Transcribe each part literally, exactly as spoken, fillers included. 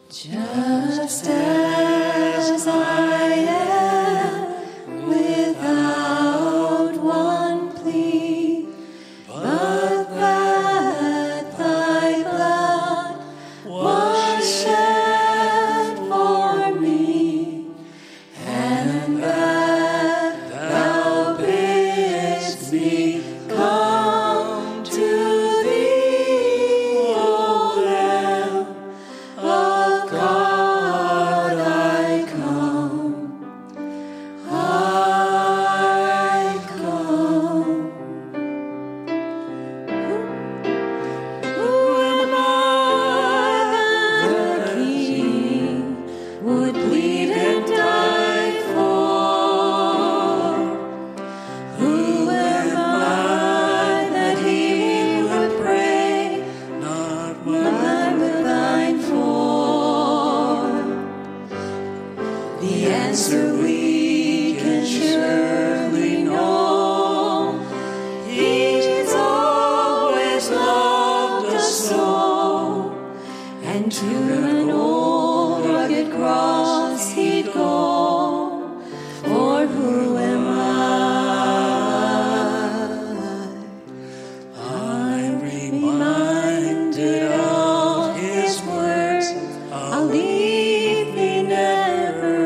Just as I am, without one plea, but that thy blood was shed for me, and that thou bidst me come to thee, O Lamb of God, I come, I come. Who am I that the King would bleed and die for? Who am I that he would pray, not mine but thine for? The answer we can surely know. He's always loved us so, and to an old rugged cross he'd go. For who am I? I'm reminded of his words, I'll leave thee never.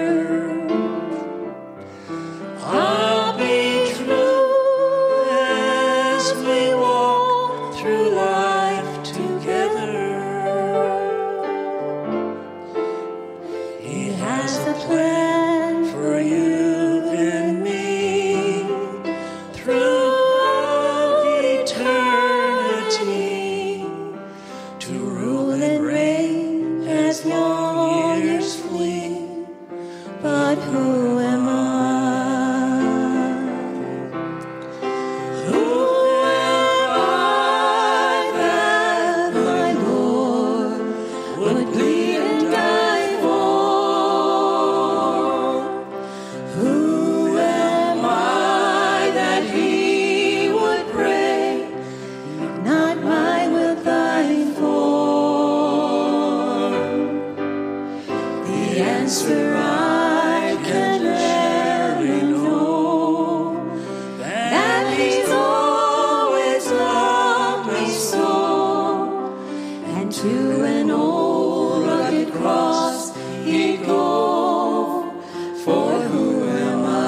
I'll be true as we walk through life together. He has a plan for you and me throughout eternity, to rule and reign as long years flee. But who am I? Who am I that my Lord would bleed and die for? Who am I that he would pray, not my will thine for? The answer I can never know, that he's always loved me so, and to an old rugged cross he'd go. For who am I?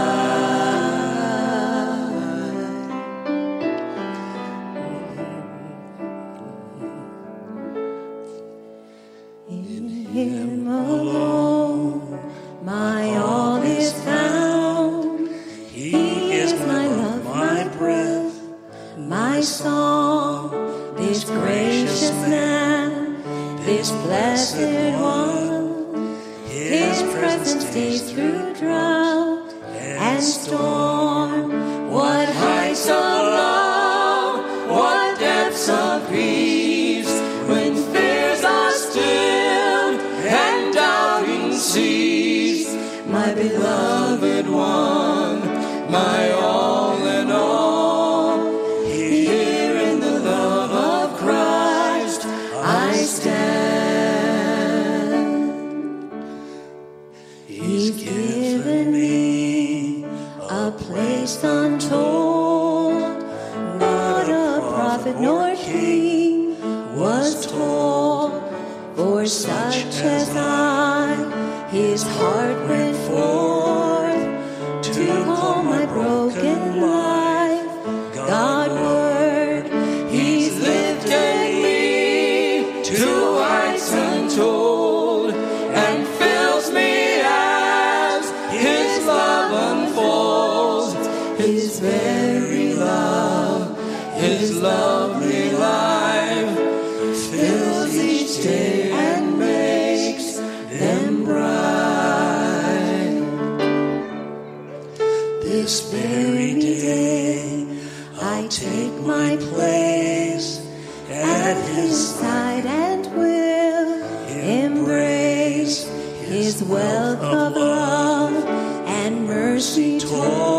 In him alone my all is found. He is my love, my breath, my song, this gracious man, this blessed one. His presence stays through drought and storm. What heights of love, what depths of peace, when fears are stilled and doubting cease. My beloved one, my all in all, here in the love of Christ I stand. He's given me a place untold, not a prophet nor king was told. For such as I, his heart went forth to call my broken life Godward. He's lifted me to heights untold, and fills me as his love unfolds. His very love, his lovely life, fills each day and makes them bright. This very day I take my place at his side and will embrace his wealth of love and mercy toward